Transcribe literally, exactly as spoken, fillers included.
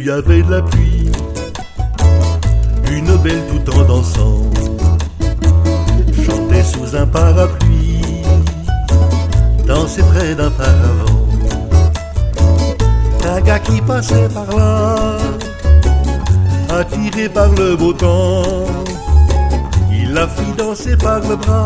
y avait de la pluie, une belle tout en dansant chantait sous un parapluie, dansait près d'un paravent. Un gars qui passait par là, attiré par le beau temps, il la fit danser par le bras.